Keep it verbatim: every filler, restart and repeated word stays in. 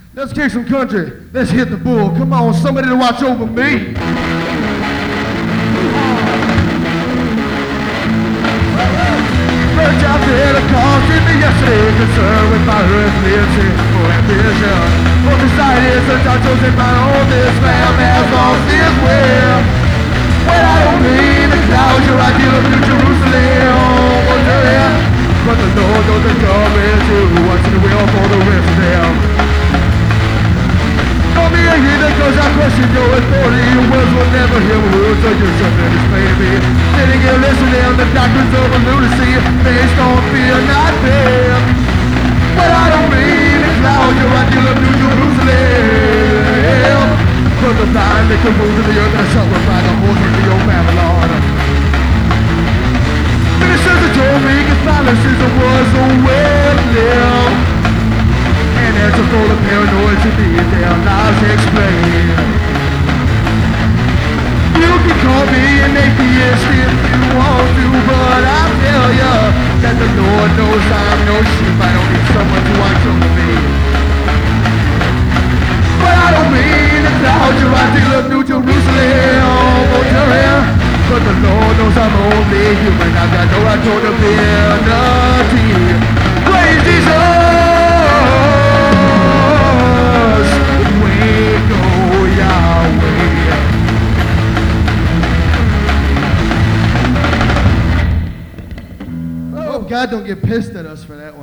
Let's kick some country. Let's hit the bull. Come on, somebody to watch over me. First out the Holocaust hit me yesterday, concerned with my earthly for ambition. For society is such I chosen my own, this man has lost his will. When I don't mean the clouds, your ideal of New Jerusalem, but the Lord knows the government too, what's in the will for the rest of them. Don't be a heathen cause I question your authority. Your words will never hear my words or your something explain to me. Sitting here listening the doctrines of a lunacy based on fear, not fear. But I don't mean the cloud, your ideal of New Jerusalem. From the blind they can move to the earth and suffer by the horse of the old Babylon. Ministers have told me Catholicism was a way to live. And it's a full of paranoid to me, their lies explain. You can call me an atheist if you want to, but I tell ya that the Lord knows I'm no sheep. I don't need someone to watch over me. But I don't mean the clouds, your ideal of New Jerusalem, but the Lord knows I'm only human. I've got no right to divinity. Praise Jesus! God don't get pissed at us for that one.